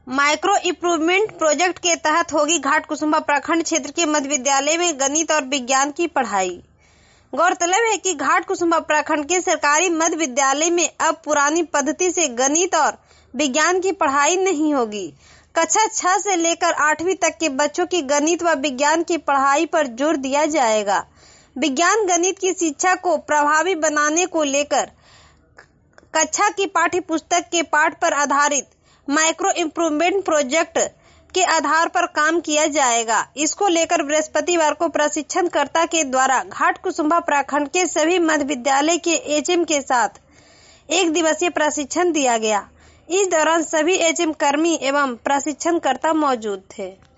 Micro improvement project के तहत होगी घाटकुसुम्भा प्रखंड क्षेत्र के मध्य विद्यालय में गणित और विज्ञान की पढ़ाई। गौरतलब है कि घाटकुसुम्भा प्रखंड के सरकारी मध्य विद्यालय में अब पुरानी पद्धति से गणित और विज्ञान की पढ़ाई नहीं होगी। कक्षा 6 से लेकर 8वीं तक के बच्चों की गणित व विज्ञान की पढ़ाई पर जोर दिया जाएगा। विज्ञान गणित की शिक्षा को प्रभावी बनाने को लेकर कक्षा की पाठ्य पुस्तक के पाठ पर आधारित माइक्रो इम्प्रूवमेंट प्रोजेक्ट के आधार पर काम किया जाएगा। इसको लेकर बृहस्पतिवार को प्रशिक्षणकर्ता के द्वारा घाटकुसुम्भा प्रखंड के सभी मध्य विद्यालय के एचएम के साथ 1 दिवसीय प्रशिक्षण दिया गया। इस दौरान सभी एचएम कर्मी एवं प्रशिक्षणकर्ता मौजूद थे।